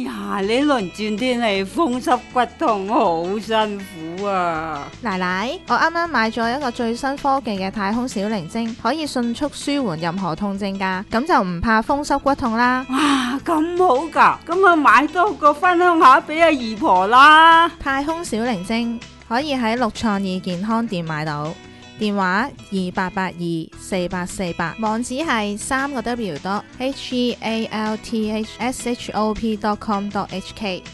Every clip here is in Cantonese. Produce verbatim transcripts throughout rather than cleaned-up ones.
呀，呢輪轉天氣風濕骨痛好辛苦啊！ 奶奶，我啱啱買咗一個最新科技嘅太空小靈精，可以迅速舒緩任何痛症㗎，咁就唔怕風濕骨痛啦。 哇，咁好㗎，咁啊買多個分享下俾阿姨婆啦。 太空小靈精可以喺六創意健康店買到，電話二八八二四八四八，網址係三個 W dot H E A L T H S H O P dot com dot H K。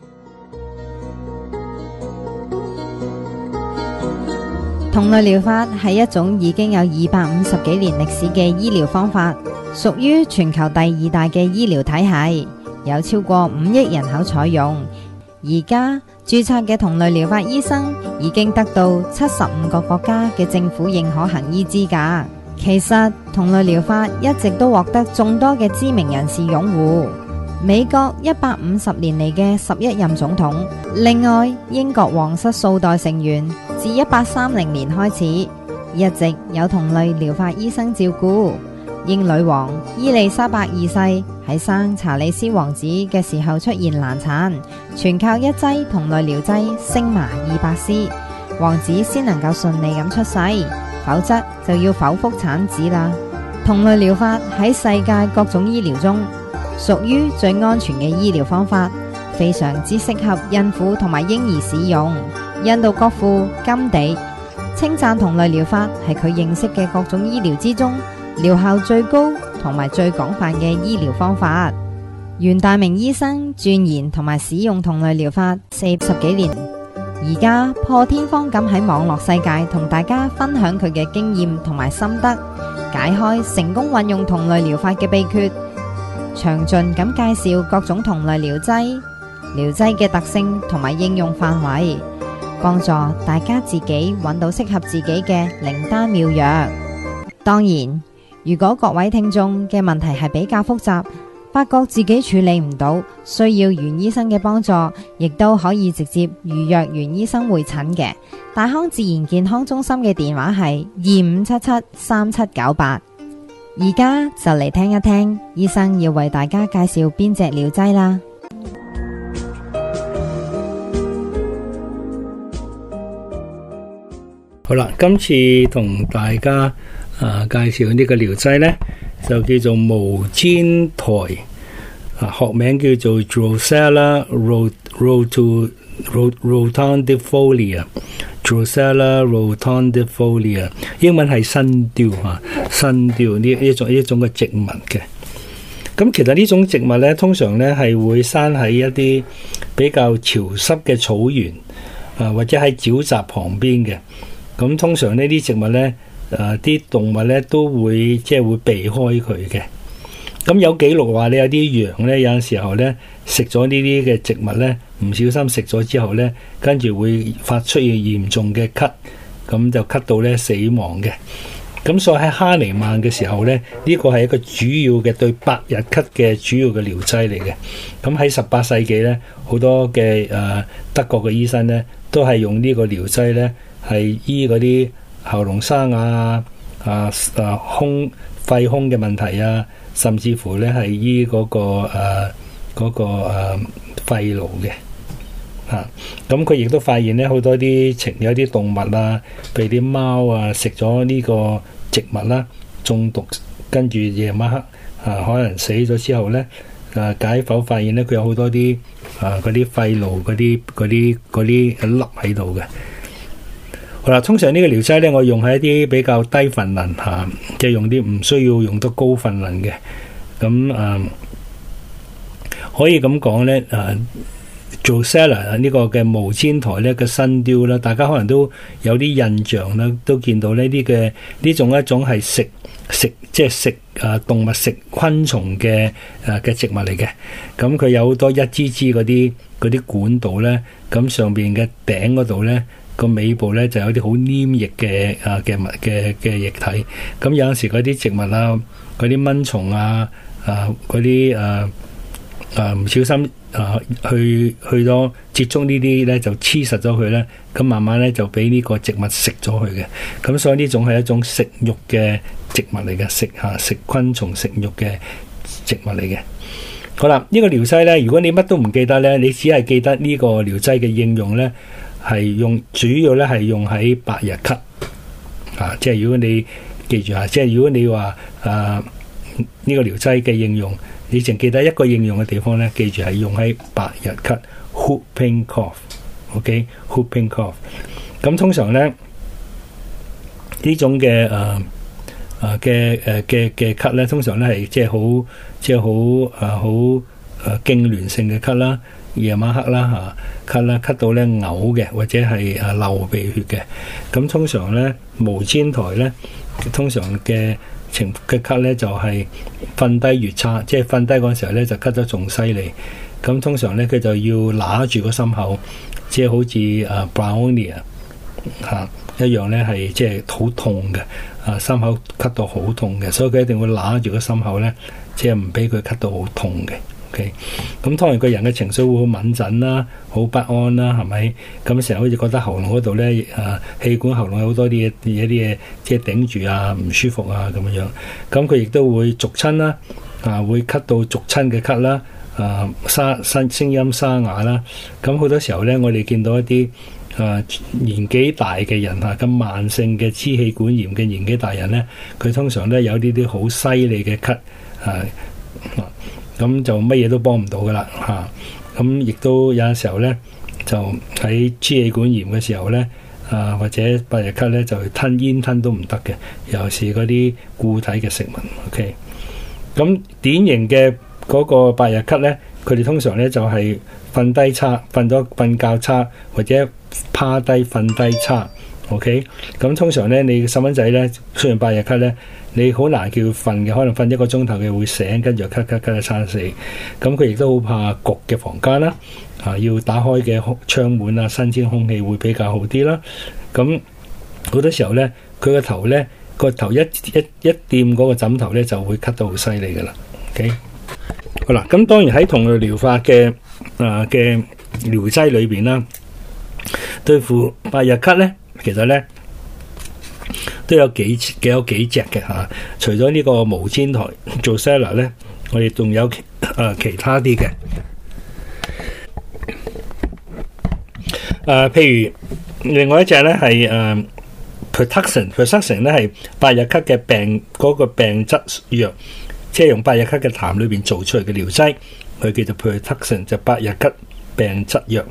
同類療法係一種已經有二百五十幾年歷史嘅醫療方法，屬於全球第二大嘅醫療體系，有超過五億人口採用。而家註冊嘅同類療法醫生已經得到七十五個國家嘅政府認可行醫資格。其實同類療法一直都獲得眾多嘅知名人士擁護。美國一百五十年嚟嘅十一任總統，另外英國皇室數代成員自一八三零年開始，一直有同類療法醫生照顧。英女王伊麗莎白二世喺生查理斯王子嘅時候出現難產，全靠一劑同類療劑星麻二百絲，王子先能夠順利咁出世，否則就要剖腹產子啦。同類療法喺世界各種醫療中屬於最安全嘅醫療方法，非常之適合孕婦同埋嬰兒使用。印度國父甘地稱讚同類療法係佢認識嘅各種醫療之中療效最高同埋最廣泛嘅醫療方法。袁大明醫生鑽研同埋使用同類療法四十幾年，而家破天荒咁喺網絡世界同大家分享佢嘅經驗同埋心得，解開成功運用同類療法嘅秘訣，詳盡咁介紹各種同類療劑、療劑嘅特性同埋應用範圍，幫助大家自己揾到適合自己嘅靈丹妙藥。當然，如果各位聽眾嘅問題係比較複雜，發覺自己處理唔到，需要袁醫生嘅幫助，亦都可以直接預約袁醫生會診嘅。大康自然健康中心嘅電話係二五七七三七九八。而家就嚟聽一聽醫生要為大家介紹邊隻療劑啦。 好啦，今次同大家啊，介紹呢個療劑呢，就叫做無煎台，啊，學名叫做 Drosera rotundifolia，Drosera rotundifolia， 英文係新雕啊，新雕呢一種一種嘅植物嘅。咁其實呢種植物呢，通常呢係會生喺一啲比較潮濕嘅草原啊，或者喺沼澤旁邊嘅。咁通常呢啲植物呢，誒啲、呃、動物咧都會即係會避開佢嘅。咁有記錄話，你有啲羊咧，有陣時候咧食咗呢啲嘅植物咧，唔小心食咗之後咧，跟住會發出嚴重嘅咳，咁就咳到咧死亡嘅。咁所以喺哈尼曼嘅時候咧，呢個係一個主要嘅對百日咳嘅主要嘅療劑嚟嘅。咁喺十八世紀咧，好多嘅誒、呃、德國嘅醫生咧，都係用呢個療劑咧，係醫嗰啲喉嚨生啊、啊啊胸肺胸嘅問題啊，甚至乎咧係醫嗰個誒嗰個誒肺癆嘅嚇。咁佢亦都發現咧，好多啲情有啲動物啊，譬如啲貓啊，食咗呢個植物啦，中毒，跟住夜晚黑啊可能死咗之後咧，啊解剖發現咧佢有好多啲啊嗰啲肺癆嗰啲嗰啲嗰啲粒喺度嘅。好啦，通常呢個療劑咧，我用喺一啲比較低份能嚇、啊，即係用啲唔需要用得高份能嘅。咁啊，可以咁講咧，啊，Drosera呢個嘅無煎台咧嘅新雕啦，大家可能都有啲印象啦，都見到呢啲嘅呢種一種係食食即係食啊動物食昆蟲嘅誒嘅植物嚟嘅。咁佢有好多一支支嗰啲嗰啲管道咧，咁上邊嘅頂嗰度咧，個尾部咧就有啲好黏液嘅啊嘅物嘅嘅液體，咁有陣時嗰啲植物啊，嗰啲蚊蟲啊，啊嗰啲啊啊唔小心啊去去咗接觸呢啲咧，就黐實咗佢咧，咁慢慢咧就俾呢個植物食咗佢嘅，咁所以呢種係一種食肉嘅植物嚟嘅，食嚇食昆蟲食肉嘅植物嚟嘅。 好啦，呢、這個療劑咧，如果你乜都唔記得咧，你只係記得呢個療劑嘅應用咧，係用主要咧係用喺百日咳啊，即係如果你記住啊，即係如果你話誒呢個療劑嘅應用，你淨記得一個應用嘅地方咧，記住係用喺百日咳 whooping cough，OK whooping cough。咁通常咧呢種嘅誒誒嘅誒嘅嘅咳咧，通常咧係即係好即係好誒好誒痙攣性嘅咳啦，夜晚黑啦嚇咳啦，咳到咧嘔嘅，或者係誒流鼻血嘅。咁通常咧無煎台咧，通常嘅情嘅咳咧就係瞓低越差，即係瞓低嗰陣時候咧就咳得仲犀利。咁通常咧佢就要揦住個心口，即係好似誒 Brownie 嚇一樣咧，係即係好痛嘅，啊心口咳到好痛嘅，所以佢一定會揦住個心口咧，即係唔俾佢咳到好痛嘅。OK，咁當然個人嘅情緒會好敏感啦，好不安啦，係咪？咁成日好似覺得喉嚨嗰度咧，誒氣管喉嚨有好多啲嘢嘢啲嘢，即係頂住啊，唔舒服啊咁樣。咁佢亦都會逐親啦，啊會咳到逐親嘅咳啦，啊沙聲聲音沙啞啦。咁好多時候咧，我哋見到一啲啊年紀大嘅人啊，咁慢性嘅支氣管炎嘅年紀大人咧，佢通常咧有呢啲好犀利嘅咳啊。咁就乜嘢都幫唔到噶啦嚇，咁、啊、亦都有陣時候咧，就喺支氣管炎嘅時候咧，啊或者百日咳咧，就吞煙吞都唔得嘅，尤其是嗰啲固體嘅食物。OK，咁典型嘅嗰個百日咳咧，佢哋通常咧就係、是、瞓低差，瞓咗瞓覺差，或者趴低瞓低差。OK，咁通常咧，你細蚊仔咧出現百日咳咧，你好難叫佢瞓嘅，可能瞓一個鐘頭嘅會醒，跟住咳咳咳到撐死。咁佢亦都好怕焗嘅房間啦，啊要打開嘅窗門啊，新鮮空氣會比較好啲啦。咁好多時候咧，佢個頭咧個頭一一一掂嗰個枕頭咧，就會咳到好犀利噶啦。OK，好啦，咁當然喺同類療法嘅啊嘅療劑裏邊啦，對付百日咳咧。其實咧都有幾幾有幾隻嘅嚇，除咗呢個無煎台做 Drucella 咧，我哋仲有誒、呃、其他啲嘅誒，譬如另外一隻咧係誒 Pertuxin，Pertuxin 咧係百日咳嘅病嗰、那個病質藥，即係用百日咳嘅痰裏邊做出嚟嘅療劑，佢叫做 Pertuxin，就百日咳病質藥。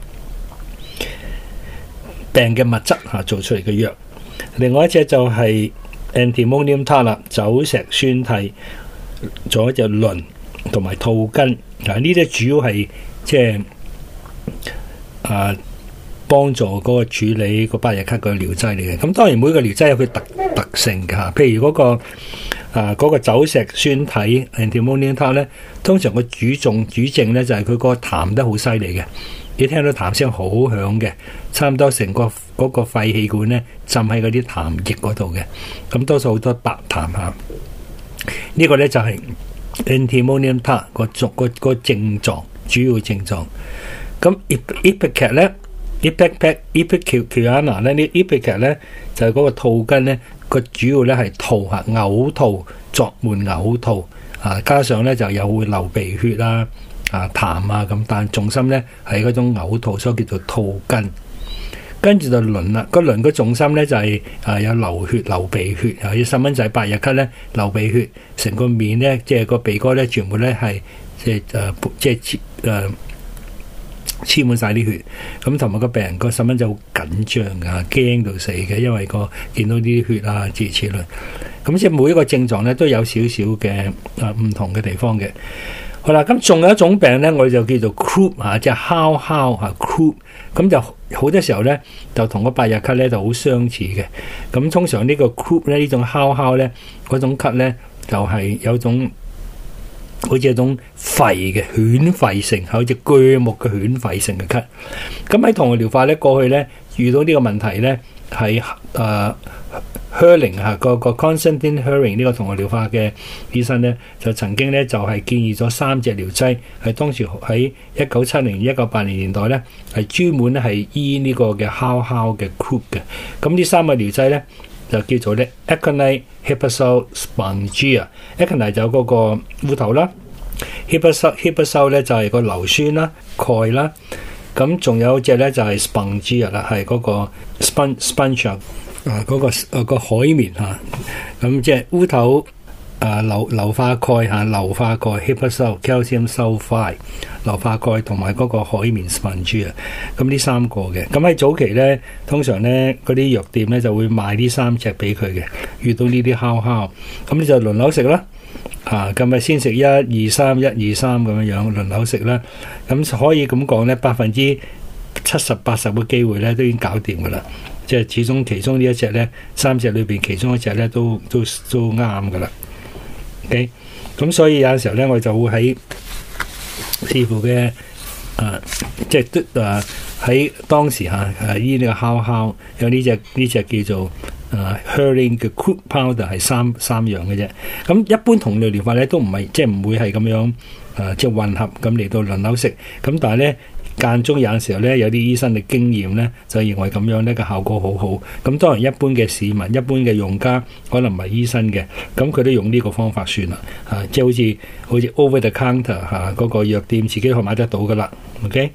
病嘅物質嚇做出嚟嘅藥，另外一隻就係 Antimonium tart 啦，酒石酸替，仲有一隻磷同埋套根啊，呢啲主要係即係啊幫助嗰個處理個百日咳嘅療劑嚟嘅。咁當然每個療劑有佢特特性㗎嚇，譬如嗰、嗰個啊嗰、嗰個酒石酸替 Antimonium tart 咧，通常個主重主症咧就係佢個痰得好犀利嘅。你聽到痰聲好響嘅，差唔多成個嗰個肺氣管咧浸喺嗰啲痰液嗰度嘅，咁多數好多白痰嚇。呢個咧就係 Antimonium tart 個症個個症狀，主要症狀。咁 Ipecac 咧 ，Ipecac Ipecacuanha 咧，呢 Ipecac 咧就係嗰個吐根咧，個主要咧係吐嚇嘔吐、作悶嘔吐啊，加上咧就有會流鼻血啦。啊痰啊咁，但重心咧係嗰種嘔吐，所以叫做吐根。跟住就磷啦，個磷個重心咧就係、是、啊有流血、流鼻血，啊啲細蚊仔百日咳咧流鼻血，成個面咧即係個鼻哥咧全部咧係即係誒即係誒黐滿晒啲血。咁同埋個病人個細蚊仔好緊張㗎，驚到死嘅，因為個見到啲血啊諸如此類。咁即係每一個症狀咧都有少少嘅啊唔同嘅地方嘅。好啦，咁仲有一種病咧，我哋就叫做 croup 啊，即係哮哮嚇 croup，咁就好多時候咧，就同個百日咳咧就好相似嘅。咁通常呢個 croup 咧，呢種哮哮咧，嗰種咳咧，就係、是、有種好似一種肺嘅犬吠性，好似鋸木嘅犬吠性嘅咳。咁喺同類療法咧，過去咧遇到呢個問題咧，係誒。Herring 嚇個個 Constantine Herring 呢個同類療法嘅醫生咧，就曾經咧就係、是、建議咗三隻療劑，係當時喺一九七零、一九八零年代咧，係專門咧係醫呢個嘅哮哮嘅 croup 嘅。咁呢三個療劑咧就叫做咧 Aconite Hepazole Spongia。Aconite 就有嗰個芋頭啦 Hipazole 咧就係個硫酸啦、鈣啦，咁仲有一隻咧就係 spongia 啦，係嗰個 sponge sponge 啊，嗰、嗰個啊、嗰個海綿嚇，咁即係烏頭啊硫硫化鈣嚇，硫化鈣 Hipazole calcium sulfide 硫化鈣同埋嗰個海綿 spongia，咁呢三個嘅，咁喺早期咧，通常咧嗰啲藥店咧就會賣呢三隻俾佢嘅，遇到呢啲烤烤，咁你就輪流食啦。啊，咁咪先食一二三一二三咁樣樣輪流食啦，咁可以咁講咧，百分之七十八十嘅機會咧都已經搞掂噶啦，即係始終其中呢一隻咧，三隻裏邊其中一隻咧都都都啱噶啦。OK，咁所以有陣時候咧，我就會喺視乎嘅啊，即係都啊喺當時嚇誒依呢個烤烤有呢隻呢隻叫做。Uh, Herring 嘅 crude powder 係三三樣嘅啫，咁一般同類療法咧都唔係即係唔會係咁樣誒、呃，即係混合咁嚟到輪流食，咁但係咧間中有陣時候咧有啲醫生嘅經驗咧就認為咁樣咧個效果好好，咁當然一般嘅市民、一般嘅用家可能唔係醫生嘅，咁佢都用呢個方法算啦，啊，即係好似好似 over the counter 嚇、啊、嗰、那個藥店自己可以買得到噶啦 ，OK。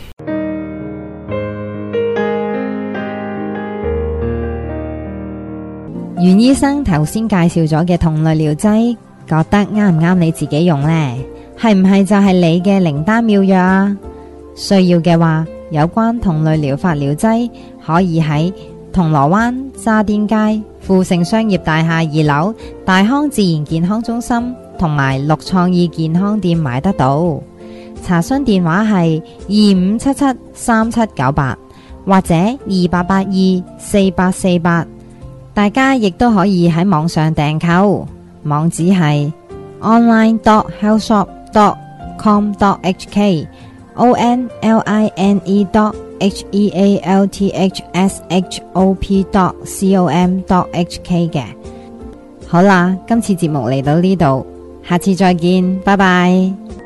袁醫生頭先介紹咗嘅同類療劑，覺得啱唔啱你自己用呢？係唔係就係你嘅靈丹妙藥啊？需要嘅話，有關同類療法療劑可以喺銅鑼灣渣甸街富盛商業大廈二樓大康自然健康中心同埋綠創意健康店買得到。查詢電話係二五七七三七九八或者二八八二四八四八。大家亦都可以喺網上訂購，網址係 online dot health shop dot com dot h k o n l i n e dot h e a l t h s h o p dot com dot h k 嘅。好啦，今次節目嚟到呢度，下次再見，拜拜。